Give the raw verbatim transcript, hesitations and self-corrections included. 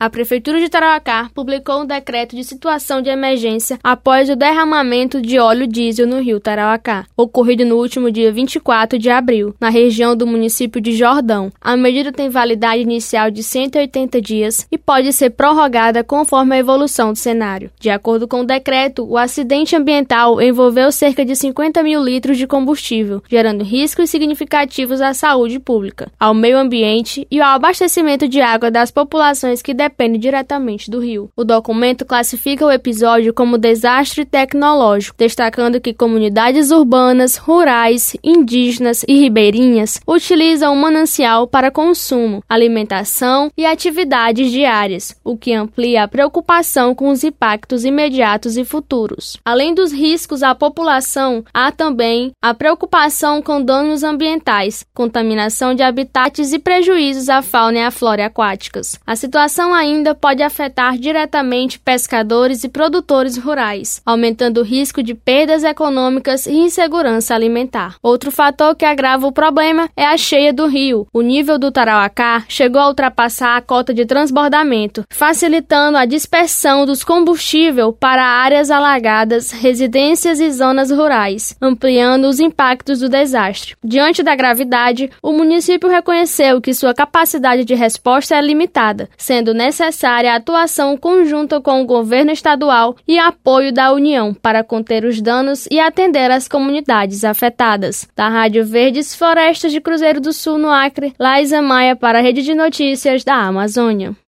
A Prefeitura de Tarauacá publicou um decreto de situação de emergência após o derramamento de óleo diesel no rio Tarauacá, ocorrido no último dia vinte e quatro de abril, na região do município de Jordão. A medida tem validade inicial de cento e oitenta dias e pode ser prorrogada conforme a evolução do cenário. De acordo com o decreto, o acidente ambiental envolveu cerca de cinquenta mil litros de combustível, gerando riscos significativos à saúde pública, ao meio ambiente e ao abastecimento de água das populações que dependem diretamente do rio. O documento classifica o episódio como desastre tecnológico, destacando que comunidades urbanas, rurais, indígenas e ribeirinhas utilizam o manancial para consumo, alimentação e atividades diárias, o que amplia a preocupação com os impactos imediatos e futuros. Além dos riscos à população, há também a preocupação com danos ambientais, contaminação de habitats e prejuízos à fauna e à flora aquáticas. A situação ainda pode afetar diretamente pescadores e produtores rurais, aumentando o risco de perdas econômicas e insegurança alimentar. Outro fator que agrava o problema é a cheia do rio. O nível do Tarauacá chegou a ultrapassar a cota de transbordamento, facilitando a dispersão dos combustíveis para áreas alagadas, residências e zonas rurais, ampliando os impactos do desastre. Diante da gravidade, o município reconheceu que sua capacidade de resposta é limitada, sendo necessária a atuação conjunta com o governo estadual e apoio da União para conter os danos e atender as comunidades afetadas. Da Rádio Verdes Florestas de Cruzeiro do Sul, no Acre, Laísa Maia para a Rede de Notícias da Amazônia.